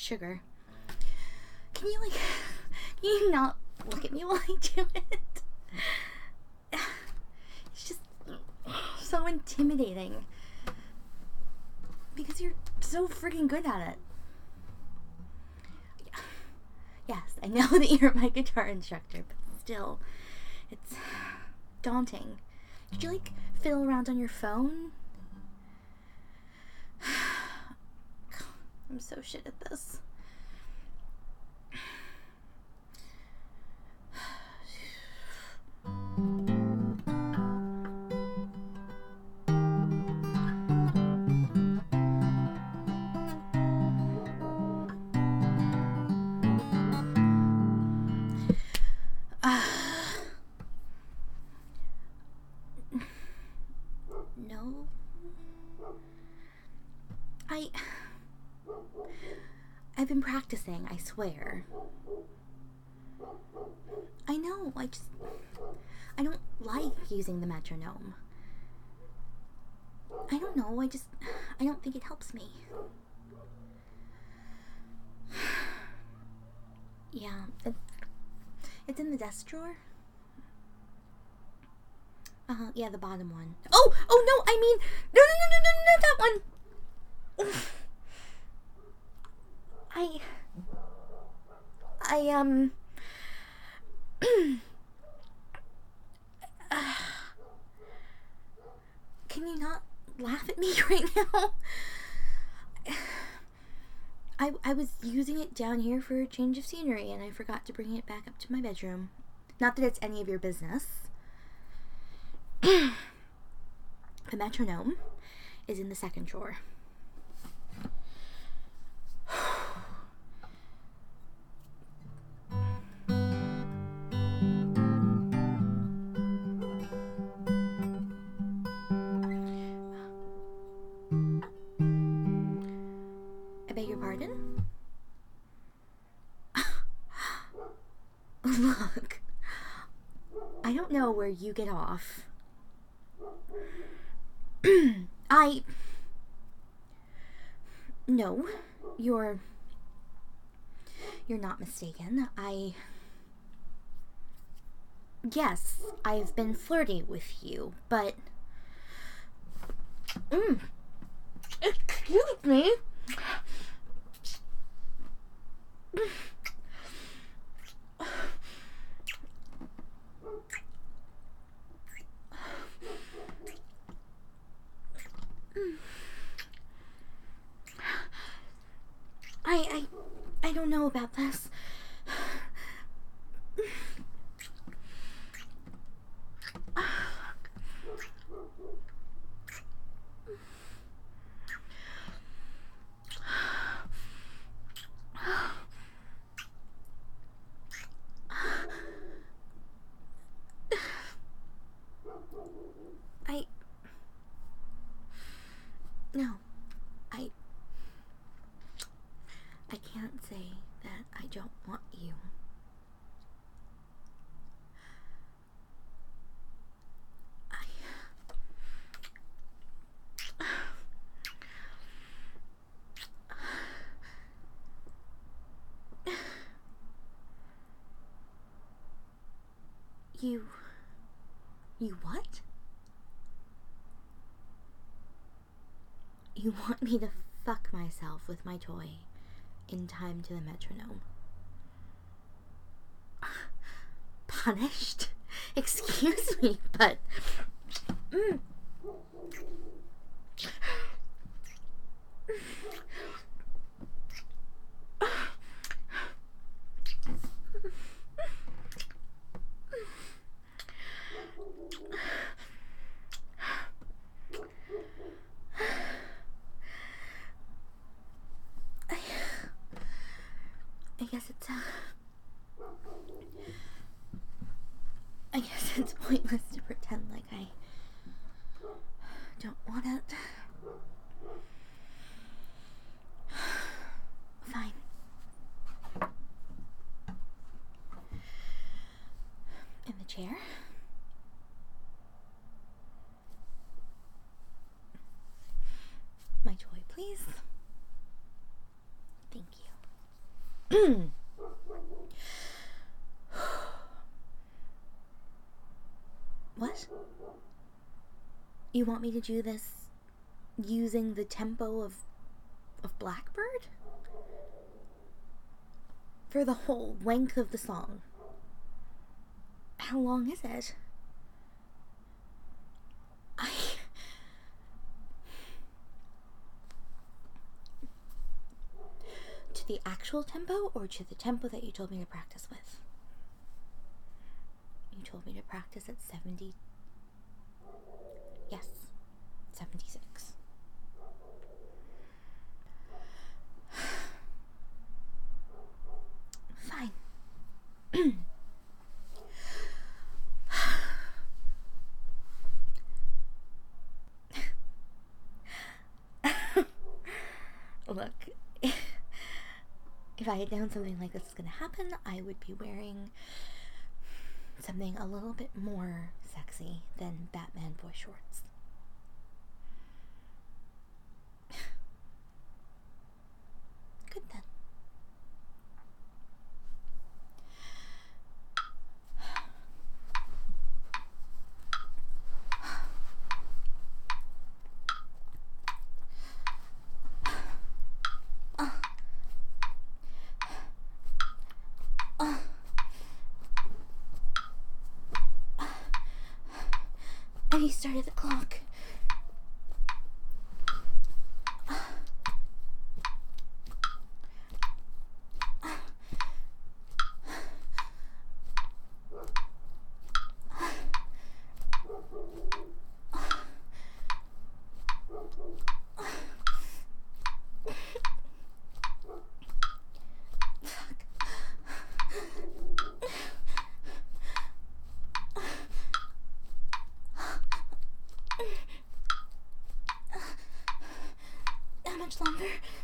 sugar. Can you not look at me while I do it? It's just so intimidating. Because you're so freaking good at it. Yes, I know that you're my guitar instructor, but still, it's daunting. Did you, fiddle around on your phone? I'm so shit at this. No. I've been practicing, I swear. I know, I don't like using the metronome. I don't know, I don't think it helps me. Yeah, it's in the desk drawer. Yeah, the bottom one. Oh no, I mean, no, that one. Can you not laugh at me right now? I was using it down here for a change of scenery, and I forgot to bring it back up to my bedroom. Not that it's any of your business. The metronome is in the second drawer. I beg your pardon? Look, I don't know where you get off. No, you're not mistaken. Yes, I've been flirty with you, but excuse me. I don't know about this. No, I can't say that I don't want you. You what? You want me to fuck myself with my toy in time to the metronome? Punished? Excuse me, but I guess it's pointless to pretend like I don't want it. Fine. In the chair. My toy, please. Thank you. What? You want me to do this using the tempo of Blackbird? For the whole length of the song? How long is it? To the actual tempo, or to the tempo that you told me to practice with? You told me to practice at 70. Yes, 76. Fine. Look, if I had known something like this was going to happen, I would be wearing something a little bit more sexy than Batman boy shorts. Good then. And he started the clock. How much longer?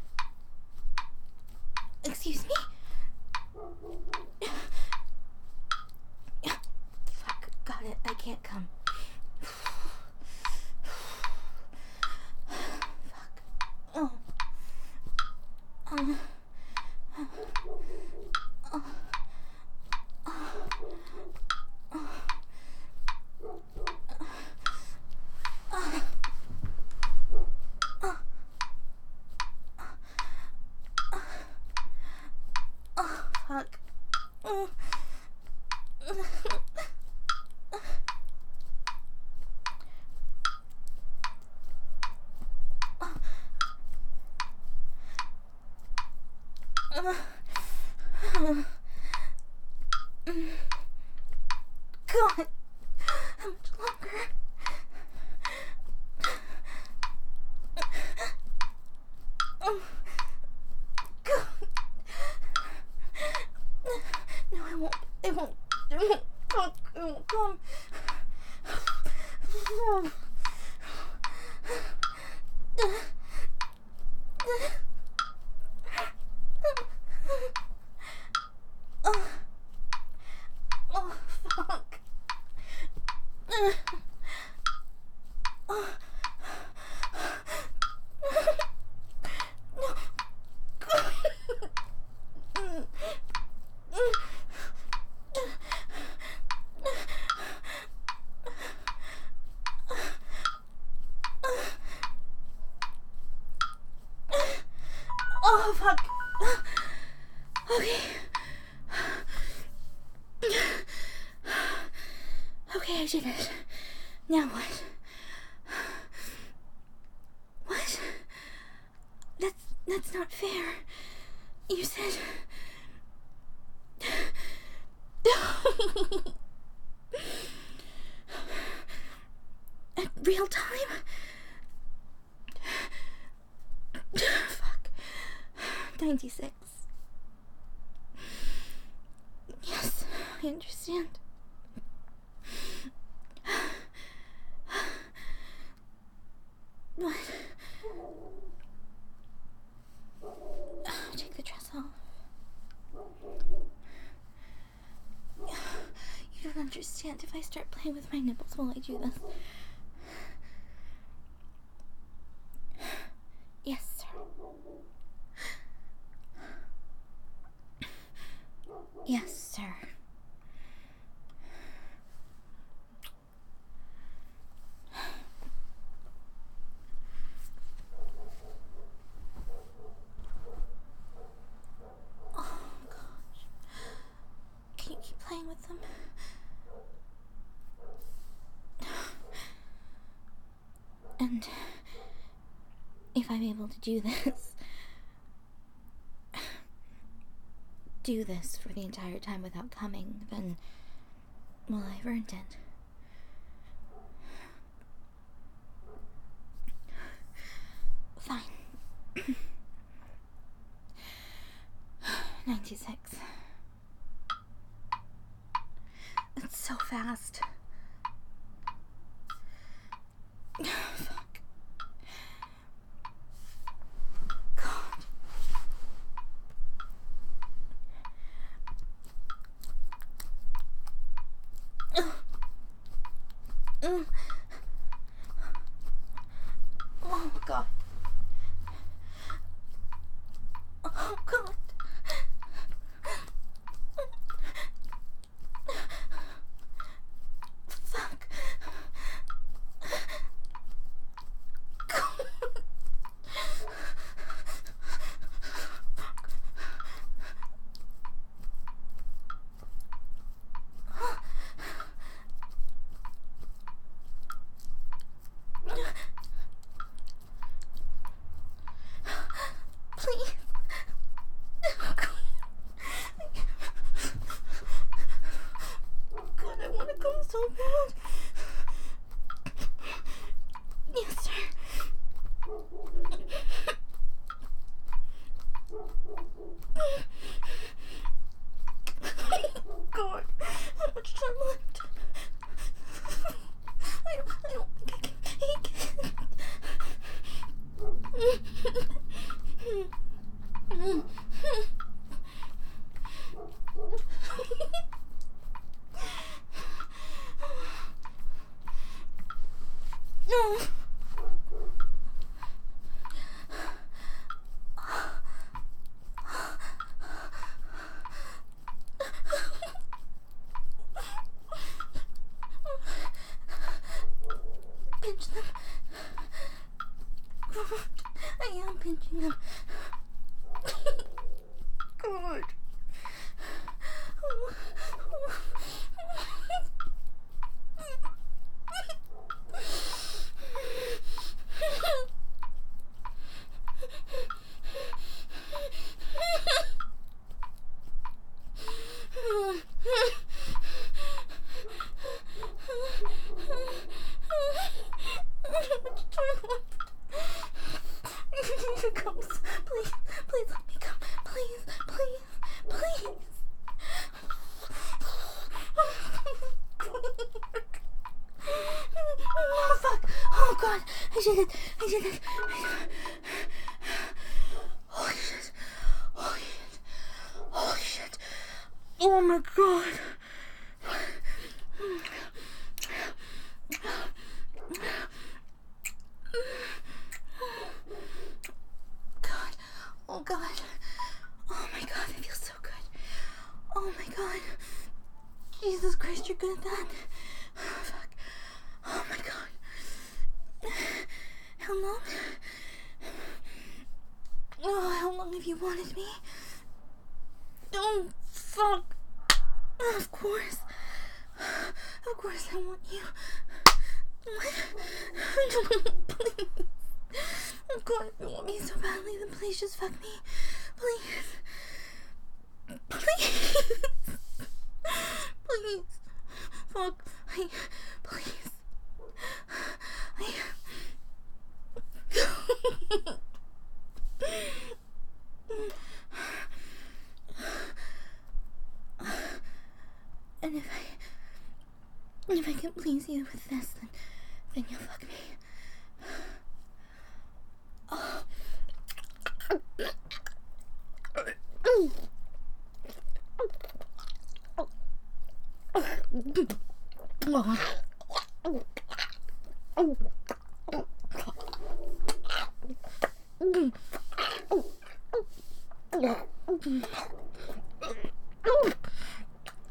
Excuse me? Fuck, got it. I can't come. Fuck. Oh. Fuck. God, how much longer? God. No, I won't. It won't. It won't. It won't come. Oh, fuck. Oh, fuck. Okay. Okay, I did it. Now what? What? That's not fair. You said... At real time? Fuck. 96. Yes, I understand. What? Take the dress off. You don't understand if I start playing with my nipples while I do this. Yes, sir. Yes, sir. Oh, gosh. Can you keep playing with them? And if I'm able to do this for the entire time without coming, then, well, I've earned it. Fine. 96. It's so fast. Fuck. God. Oh, God. Oh, God. Fuck. Please. God, I want to come so bad. Yes, sir. God, how much time left? I don't think I can take it. No. Pinch them. I am pinching them. God. Please, please let me come. Please, please, please. Oh, fuck. Oh, God. I did it. Holy shit. Holy shit. Oh, my God. God. Oh, God. Oh, my God. It feels so good. Oh, my God. Jesus Christ, you're good at that. Oh, fuck. Oh, my God. How long? Oh, how long have you wanted me? Oh, fuck. Of course. Of course I want you. What? Please. Oh, God, if you want me so badly, then please just fuck me. Please. Please. Please. Fuck. Please. And if I can please you with this, then you'll fuck me. Oh.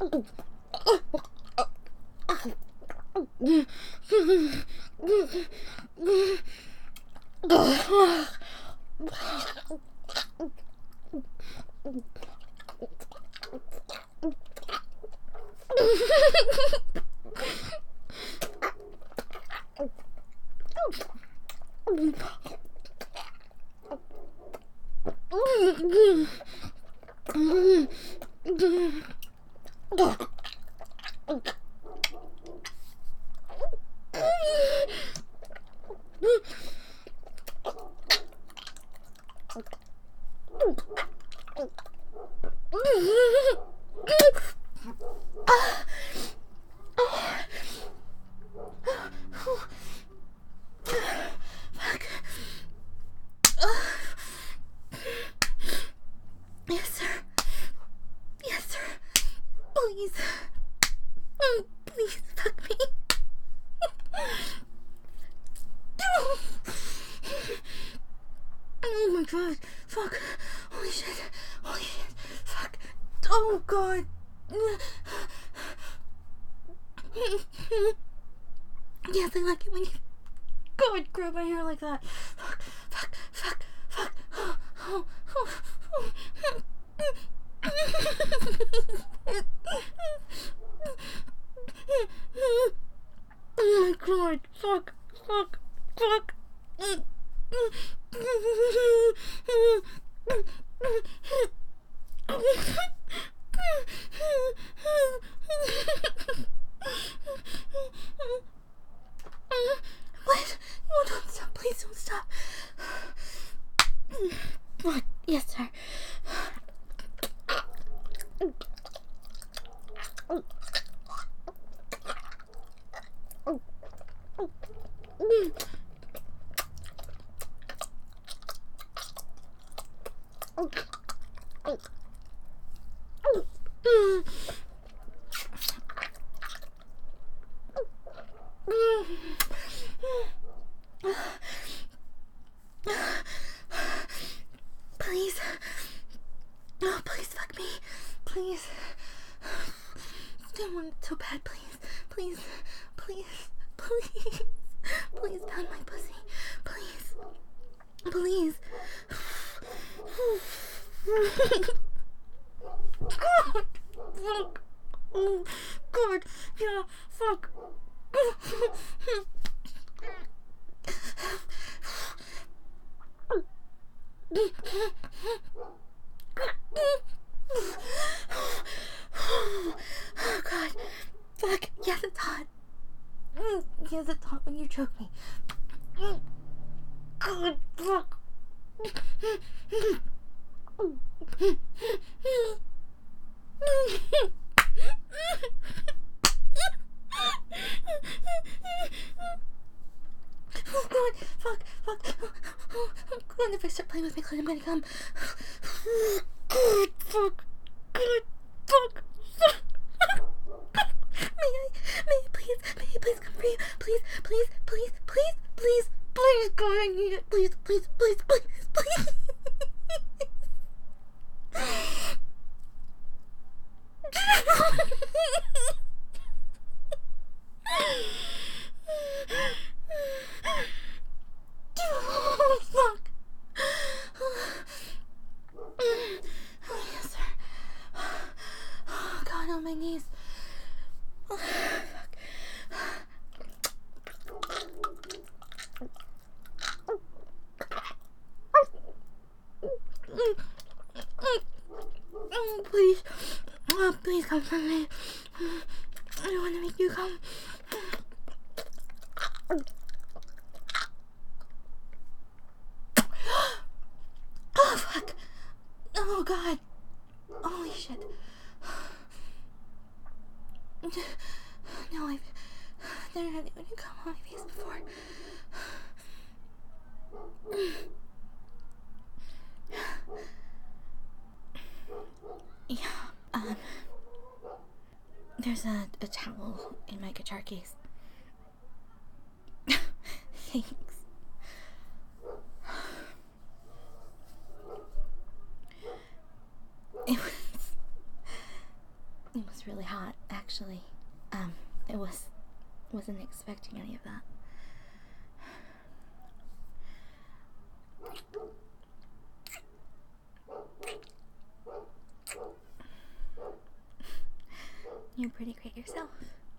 Yes, sir. Yes, sir. Please. Please fuck me. Oh my god. Fuck. Holy shit. Holy shit. Fuck. Oh god. Yes, I like it when you go and grab my hair like that. Fuck. Fuck. Fuck. Fuck. Oh, oh, oh, oh my god. Fuck. Fuck. Fuck. What? No, don't stop. Please don't stop. What? Yes, sir. Please. No, please fuck me. Please. I don't want it so bad. Please. Please. Please. Please. Please pound my pussy. Please. Please. God. Fuck. Oh, God. Yeah. Fuck. Oh god. Fuck. Yes, it's hot. Yes, it's hot when you choke me. God, fuck. Oh god, fuck, fuck. God, if I start playing with my clit, I'm gonna come. God, fuck. God, fuck. May I please come for you? Please, please, please, please, please, please, God, I need it. Please, please, please, please, please. Oh, fuck. Oh, yes, sir. Oh, God, on my knees. Oh, fuck. Please. Oh, please come for me. I don't want to make you come. Oh, fuck. Oh, God. Holy shit. No, I've never had anyone come on my face before. Yeah, there's a towel in my guitar case. Thanks. It was was really hot, actually. It wasn't expecting any of that. You're pretty great yourself.